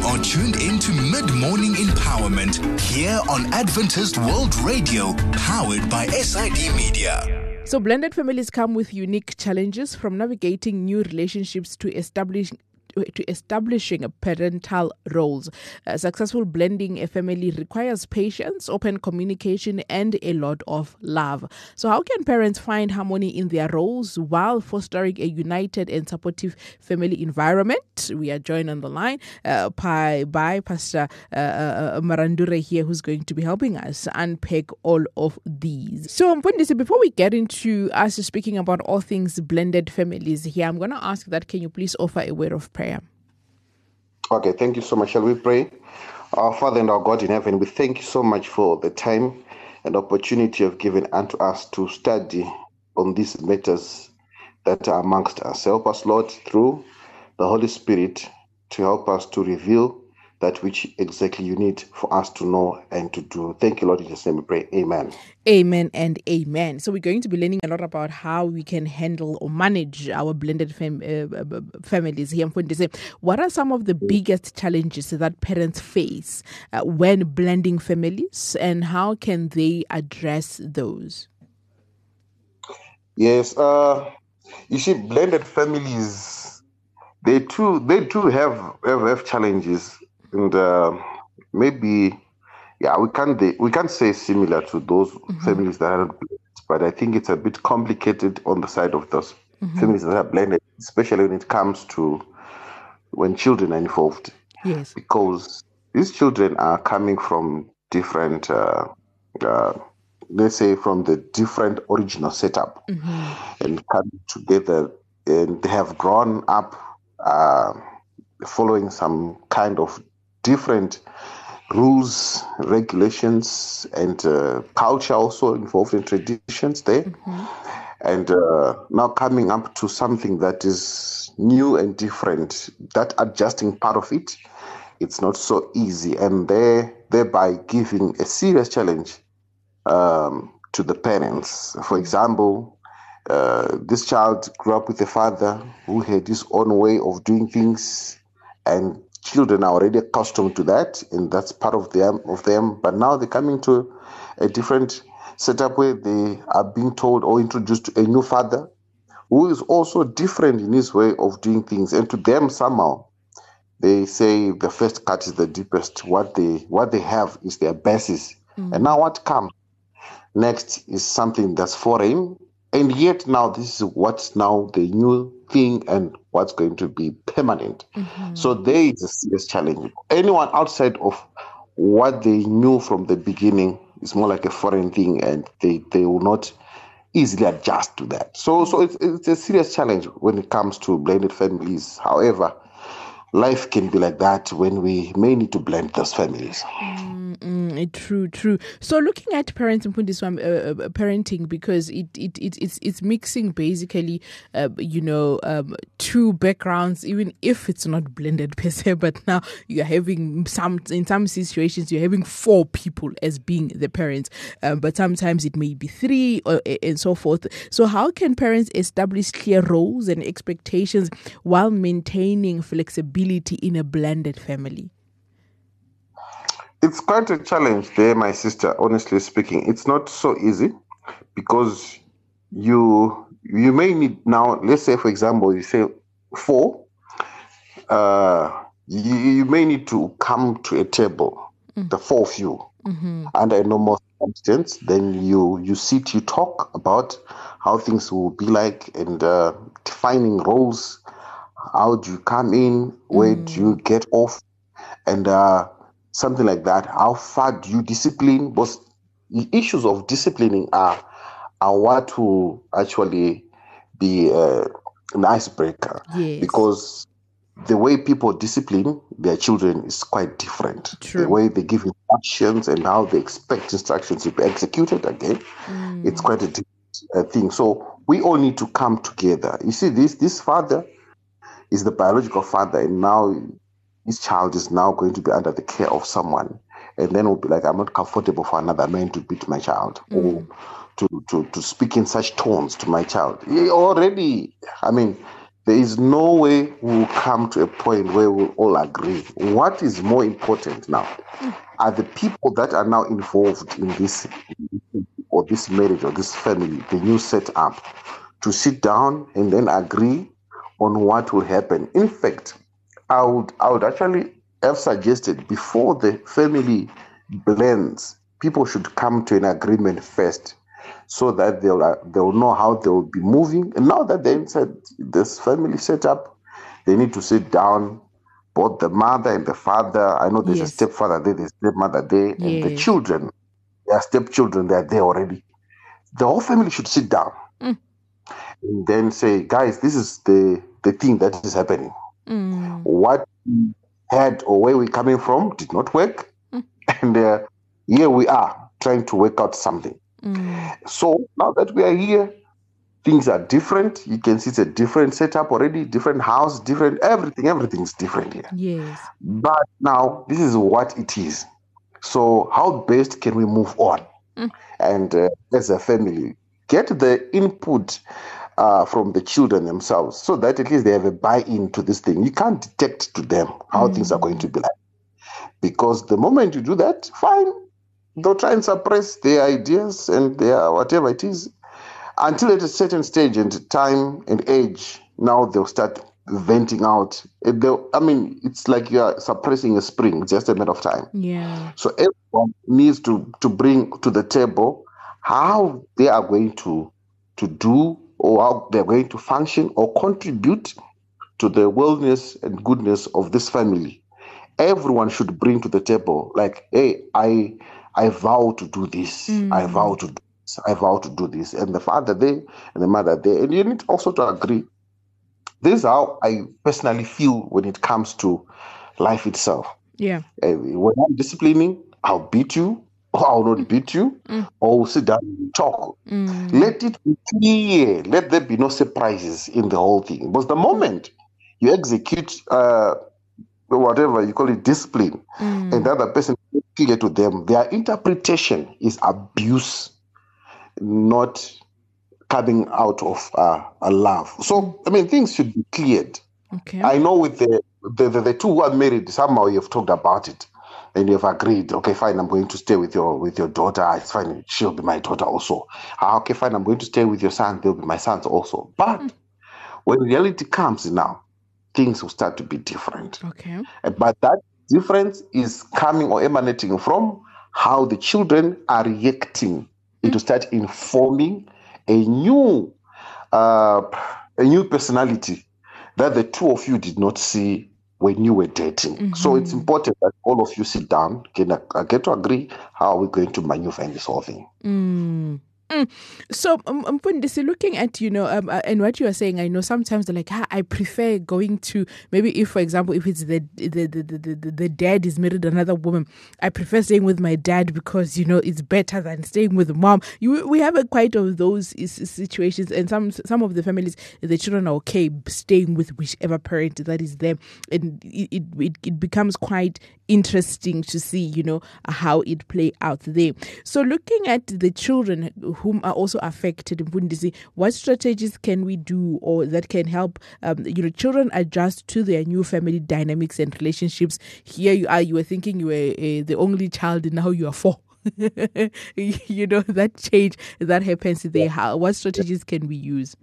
are tuned into Mid-Morning Empowerment here on Adventist World Radio, powered by SID Media. So blended families come with unique challenges, from navigating new relationships to establishing parental roles. Successful blending a family requires patience, open communication, and a lot of love. So how can parents find harmony in their roles while fostering a united and supportive family environment? We are joined on the line by Pastor Marandure here, who's going to be helping us unpack all of these. So Mfundisi, before we get into us speaking about all things blended families here, I'm going to ask that, can you please offer a word of prayer? Okay, thank you so much. Shall we pray? Our Father and our God in heaven, we thank you so much for the time and opportunity you've given unto us to study on these matters that are amongst us. Help us, Lord, through the Holy Spirit to help us to reveal that which exactly you need for us to know and to do. Thank you, Lord. In Jesus' name we pray. Amen. Amen and amen. So we're going to be learning a lot about how we can handle or manage our blended families here. What are some of the biggest challenges that parents face when blending families, and how can they address those? Yes, you see, blended families, they too have challenges. And maybe, we can't say similar to those families that are not blended, but I think it's a bit complicated on the side of those families that are blended, especially when it comes to when children are involved. Yes. Because these children are coming from different, let's say, from the different original setup and coming together, and they have grown up following some kind of different rules, regulations, and culture also involved in traditions there. And now coming up to something that is new and different, that adjusting part of it, it's not so easy, and thereby giving a serious challenge to the parents. For example, this child grew up with a father who had his own way of doing things, and children are already accustomed to that, and that's part of them. But now they're coming to a different setup where they are being told or introduced to a new father who is also different in his way of doing things. And to them, somehow, they say the first cut is the deepest. What they have is their basis. And now what comes next is something that's foreign. And yet now this is what's now the new thing and what's going to be permanent. So there is a serious challenge. Anyone outside of what they knew from the beginning is more like a foreign thing, and they will not easily adjust to that. So it's a serious challenge when it comes to blended families. However, life can be like that when we may need to blend those families. True. So looking at parents and parenting, because it's mixing basically, two backgrounds, even if it's not blended per se. But now you're having in some situations you're having 4 people as being the parents, but sometimes it may be 3 and so forth. So how can parents establish clear roles and expectations while maintaining flexibility in a blended family? It's quite a challenge there, my sister, honestly speaking. It's not so easy, because you may need now, let's say, for example, you say 4, you may need to come to a table, the 4 of you, under a normal circumstance. Then you sit, you talk about how things will be like, and defining roles. How do you come in? Where do you get off? And something like that. How far do you discipline? Because the issues of disciplining are what will actually be an icebreaker. Yes. Because the way people discipline their children is quite different. True. The way they give instructions and how they expect instructions to be executed again, it's quite a different thing. So we all need to come together. You see, this father is the biological father, and now his child is now going to be under the care of someone, and then will be like, I'm not comfortable for another man to beat my child or to speak in such tones to my child. Already, I mean, there is no way we'll come to a point where we'll all agree. What is more important now are the people that are now involved in this, or this marriage or this family, the new setup, to sit down and then agree on what will happen. In fact, I would actually have suggested before the family blends, people should come to an agreement first, so that they'll know how they'll be moving. And now that they're inside this family setup, they need to sit down, both the mother and the father. I know there's a stepfather there, there's a stepmother there, and the children, their stepchildren, they're there already. The whole family should sit down and then say, guys, this is the thing that is happening. What we had or where we're coming from did not work. And here we are trying to work out something. So now that we are here, things are different. You can see it's a different setup already, different house, different everything's different here. Yes. But now this is what it is. So how best can we move on? And as a family, get the input from the children themselves, so that at least they have a buy-in to this thing. You can't dictate to them how things are going to be like. Because the moment you do that, fine, they'll try and suppress their ideas and their whatever it is, until at a certain stage and time and age, now they'll start venting out. It's like you are suppressing a spring, it's just a matter of time. Yeah. So everyone needs to bring to the table how they are going to do, or how they're going to function or contribute to the wellness and goodness of this family. Everyone should bring to the table, like, hey, I vow to do this. I vow to do this. I vow to do this. And the father there and the mother there. And you need also to agree. This is how I personally feel when it comes to life itself. Yeah. When I'm disciplining, I'll beat you, or I'll not beat you, or we'll sit down and talk. Let it be clear. Let there be no surprises in the whole thing. Because the moment you execute whatever you call it, discipline, and the other person is clear to them, their interpretation is abuse, not coming out of a love. So, things should be cleared. Okay. I know with the two who are married, somehow you've talked about it and you've agreed, okay, fine, I'm going to stay with your daughter. It's fine, she'll be my daughter also. Okay, fine, I'm going to stay with your son. They'll be my sons also. But when reality comes now, things will start to be different. Okay. But that difference is coming or emanating from how the children are reacting. It will start informing a new personality that the two of you did not see when you were dating. So it's important that all of you sit down, get to agree how we're going to maneuver in this whole thing. So, Mfundisi, looking at, and what you are saying, I know sometimes they're like, I prefer going to, maybe if, for example, if it's the dad is married to another woman, I prefer staying with my dad because, it's better than staying with mom. We have quite of those situations, and some of the families, the children are okay staying with whichever parent that is there, and it becomes quite interesting to see, how it play out there. So looking at the children whom are also affected, Mfundisi, what strategies can we do or that can help children adjust to their new family dynamics and relationships? Here you are, you were thinking you were the only child, and now you are 4. That change that happens there. What strategies can we use?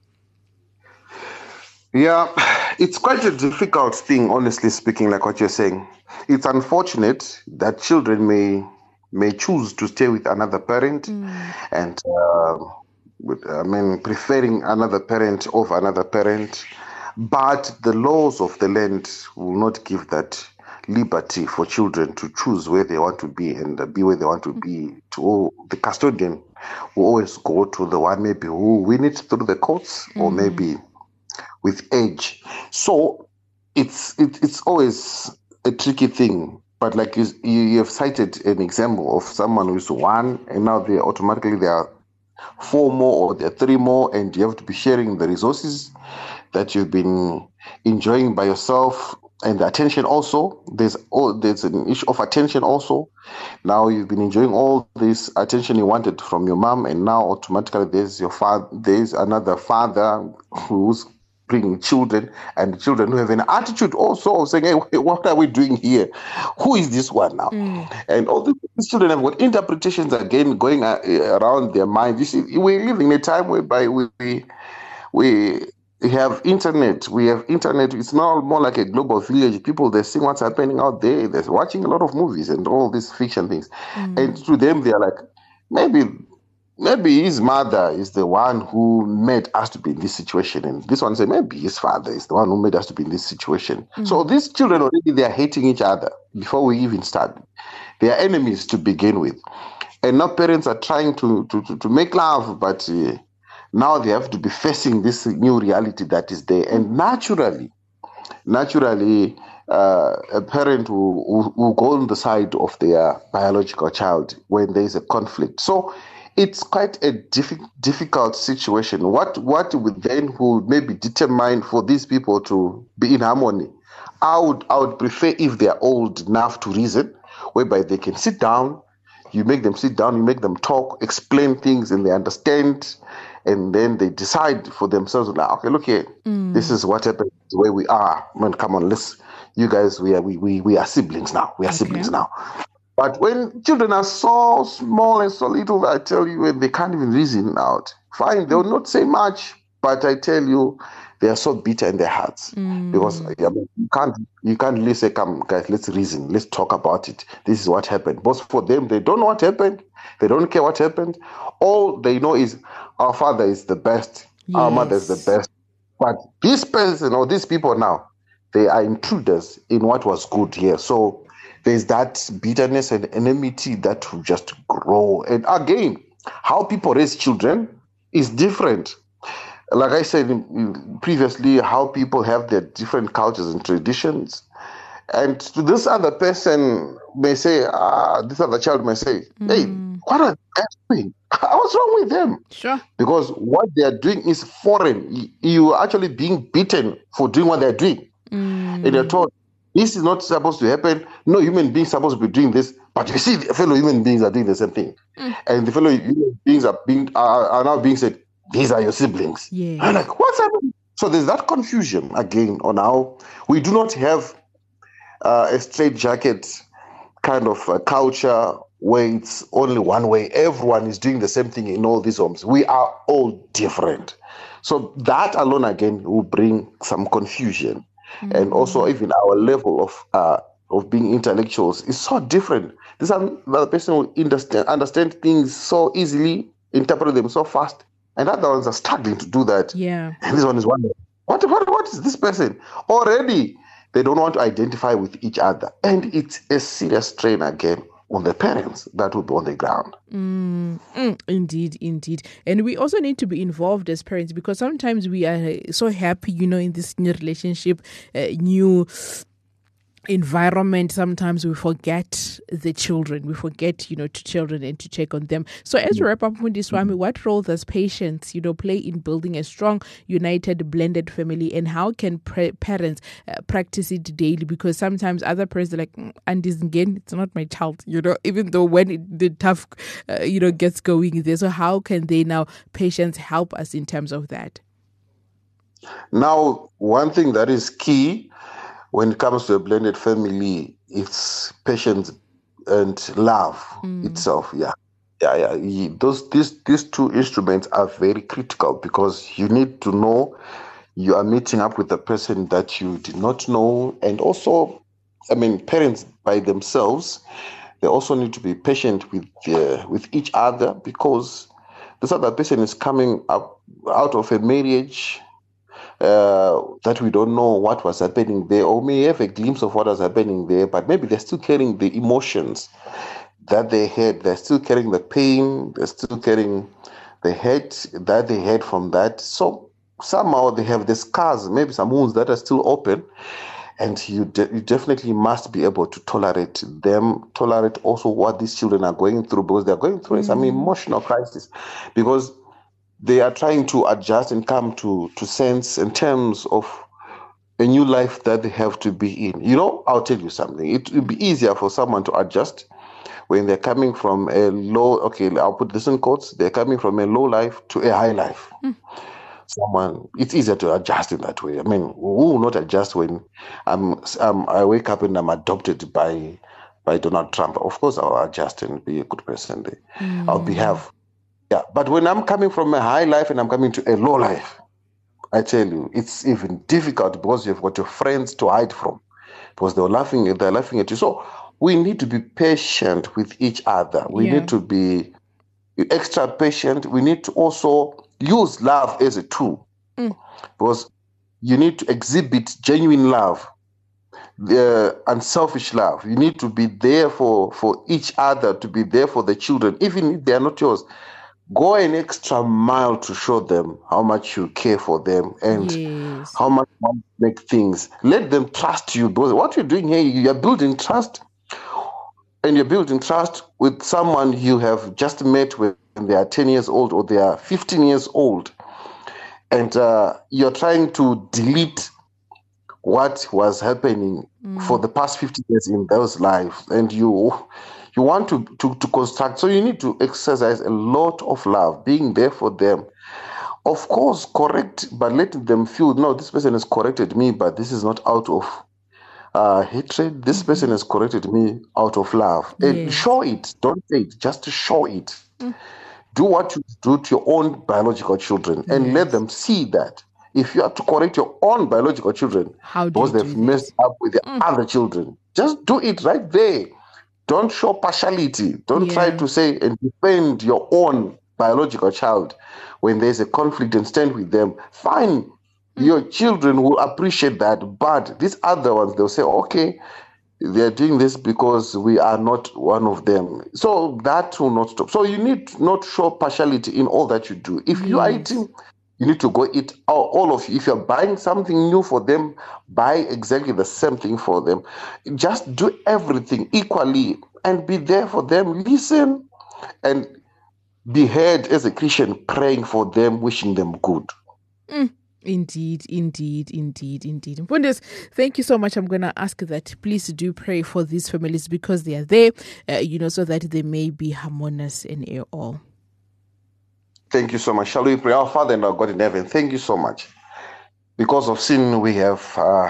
Yeah, it's quite a difficult thing, honestly speaking, like what you're saying. It's unfortunate that children may choose to stay with another parent and preferring another parent over another parent, but the laws of the land will not give that liberty for children to choose where they want to be and be where they want to be. The custodian will always go to the one maybe who win it through the courts or maybe with age. So it's always a tricky thing. But like you have cited an example of someone who's 1, and now there are 4 more or there are 3 more, and you have to be sharing the resources that you've been enjoying by yourself, and the attention also. There's an issue of attention also. Now you've been enjoying all this attention you wanted from your mom, and now automatically there's another father who's bringing children, and the children who have an attitude also of saying, hey, what are we doing here? Who is this one now? And all these children have got interpretations again going around their mind. You see, we're living in a time whereby we have internet. We have internet. It's now more like a global village. People, they're seeing what's happening out there. They're watching a lot of movies and all these fiction things. And to them, they're like, maybe his mother is the one who made us to be in this situation. And this one said, maybe his father is the one who made us to be in this situation. So these children already, they are hating each other before we even start. They are enemies to begin with. And now parents are trying to make love, but now they have to be facing this new reality that is there. And naturally, a parent will go on the side of their biological child when there is a conflict. So it's quite a difficult situation. What would then maybe determine for these people to be in harmony? I would prefer if they are old enough to reason, whereby they can sit down. You make them sit down, you make them talk, explain things, and they understand. And then they decide for themselves, like, okay, look here, this is what happened, where we are. Man, come on, you guys, we are siblings now. We are siblings now. But when children are so small and so little, I tell you, and they can't even reason out, fine, they will not say much, but I tell you, they are so bitter in their hearts. Because you can't really say, come, guys, let's reason, let's talk about it. This is what happened. But for them, they don't know what happened. They don't care what happened. All they know is our father is the best. Yes. Our mother is the best. But this person or these people now, they are intruders in what was good here. So there's that bitterness and enmity that will just grow. And again, how people raise children is different. Like I said previously, how people have their different cultures and traditions. And to this other person may say, this other child may say, hey, what are they doing? What's wrong with them? Sure. Because what they are doing is foreign. You are actually being beaten for doing what they're doing. And you're told, this is not supposed to happen. No human being is supposed to be doing this. But you see, the fellow human beings are doing the same thing. And the fellow human beings are now being said, these are your siblings. Yeah. I'm like, what's happening? So there's that confusion again on how we do not have a straitjacket kind of culture where it's only one way. Everyone is doing the same thing in all these homes. We are all different. So that alone again will bring some confusion. And also even our level of being intellectuals is so different. This other person will understand things so easily, interpret them so fast, and other ones are struggling to do that. Yeah. And this one is wondering, what is this person? Already they don't want to identify with each other. And it's a serious strain again on the parents that will be on the ground. Indeed. And we also need to be involved as parents, because sometimes we are so happy, in this new relationship, new environment. Sometimes we forget the children. We forget, to children and to check on them. So as we wrap up, Mundiswami, what role does patience, play in building a strong, united, blended family, and how can parents practice it daily? Because sometimes other parents are like, and this again, it's not my child, even though when the tough, gets going there. So how can they now, patience, help us in terms of that? Now, one thing that is key when it comes to a blended family, it's patience and love itself. These two instruments are very critical, because you need to know you are meeting up with a person that you did not know. And also, parents by themselves, they also need to be patient with each other, because this other person is coming up out of a marriage that we don't know what was happening there, or may have a glimpse of what was happening there, but maybe they're still carrying the emotions that they had. They're still carrying the pain. They're still carrying the hate that they had from that. So somehow they have the scars, maybe some wounds that are still open. And you definitely must be able to tolerate them, tolerate also what these children are going through, because they're going through some emotional crisis. Because they are trying to adjust and come to sense in terms of a new life that they have to be in. I'll tell you something. It will be easier for someone to adjust when they're coming from a low, I'll put this in quotes, they're coming from a low life to a high life. someone, it's easier to adjust in that way. I mean, who will not adjust when I wake up and I'm adopted by Donald Trump? Of course, I'll adjust and be a good person. I'll behave. Yeah, but when I'm coming from a high life and I'm coming to a low life, I tell you, it's even difficult because you've got your friends to hide from, because they're laughing at you. So we need to be patient with each other. We need to be extra patient. We need to also use love as a tool, because you need to exhibit genuine love, unselfish love. You need to be there for each other, to be there for the children, even if they are not yours. Go an extra mile to show them how much you care for them and how much you make things. Let them trust you, because what you're doing here, you're building trust. And you're building trust with someone you have just met when they are 10 years old or they are 15 years old. And you're trying to delete what was happening for the past 50 years in those lives. And you want to construct. So you need to exercise a lot of love, being there for them. Of course, correct, but let them feel, no, this person has corrected me, but this is not out of hatred. This person has corrected me out of love. And show it. Don't say it. Just show it. Do what you do to your own biological children and let them see that. If you have to correct your own biological children because they've messed up with the other children, just do it right there. Don't show partiality. Don't try to say and defend your own biological child when there's a conflict and stand with them. Fine. Your children will appreciate that, but these other ones, they'll say, okay, they're doing this because we are not one of them. So that will not stop. So you need to not show partiality in all that you do. If you are eating, you need to go eat, all of you. If you're buying something new for them, buy exactly the same thing for them. Just do everything equally and be there for them. Listen and be heard as a Christian, praying for them, wishing them good. Indeed. Mfundisi, thank you so much. I'm going to ask that please do pray for these families because they are there, so that they may be harmonious in all. Thank you so much. Shall we pray? Our Father and our God in heaven, thank you so much. Because of sin, we have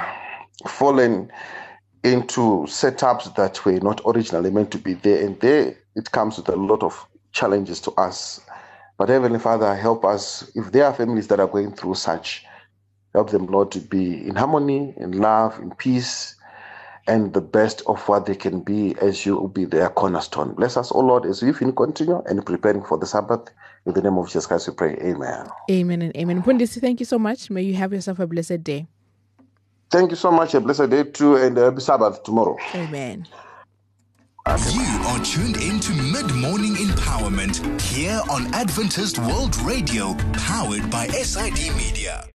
fallen into setups that were not originally meant to be there. And there it comes with a lot of challenges to us. But Heavenly Father, help us. If there are families that are going through such, help them, Lord, to be in harmony, in love, in peace, and the best of what they can be as you will be their cornerstone. Bless us, O Lord, as we continue and preparing for the Sabbath. In the name of Jesus Christ we pray. Amen. Amen and amen. Mfundisi, thank you so much. May you have yourself a blessed day. Thank you so much. A blessed day too, and happy Sabbath tomorrow. Amen. You are tuned into Mid-Morning Empowerment here on Adventist World Radio, powered by SID Media.